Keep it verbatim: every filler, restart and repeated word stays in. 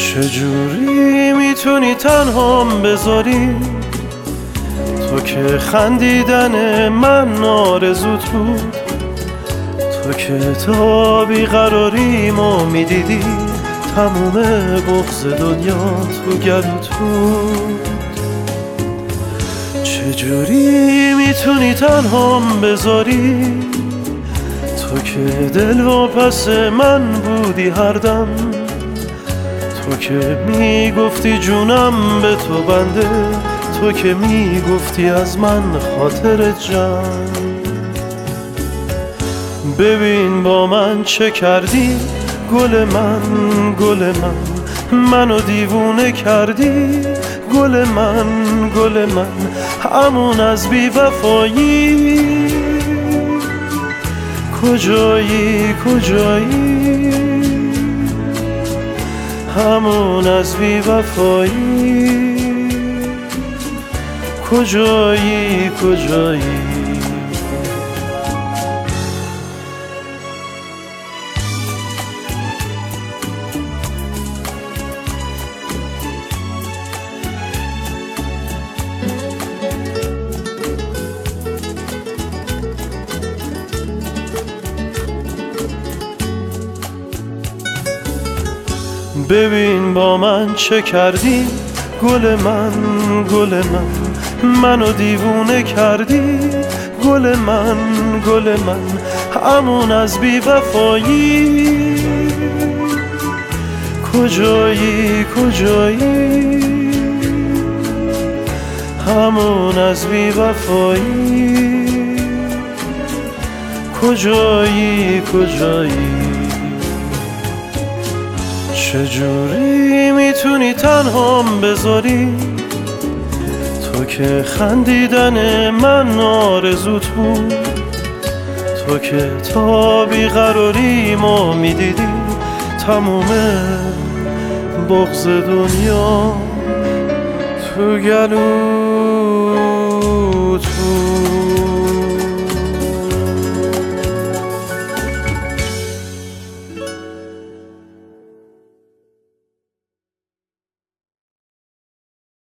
چجوری میتونی تنهام بذاری؟ تو که خندیدن من آرزوت بود، تو که تا بیقراریمو میدیدی تموم بغض دنیا تو گلوت بود. چجوری میتونی تنهام بذاری؟ تو که دل و پس من بودی هر دم، تو که میگفتی جونم به تو بنده، تو که میگفتی از من خاطرت جان. ببین با من چه کردی گل من، گل من منو دیوونه کردی. گل من، گل من همون از بی وفایی. کجایی، کجایی همون از بی وفایی. کجایی، کجایی ببین با من چه کردی گل من، گل من منو دیوونه کردی. گل من، گل من همون از بی وفایی. کجایی، کجایی همون از بی وفایی. کجایی، کجایی چجوری میتونی تنهام بذاری؟ تو که خندیدن من آرزوت بود، تو که تا بیقراریمو میدیدی تموم بغض دنیا تو گلو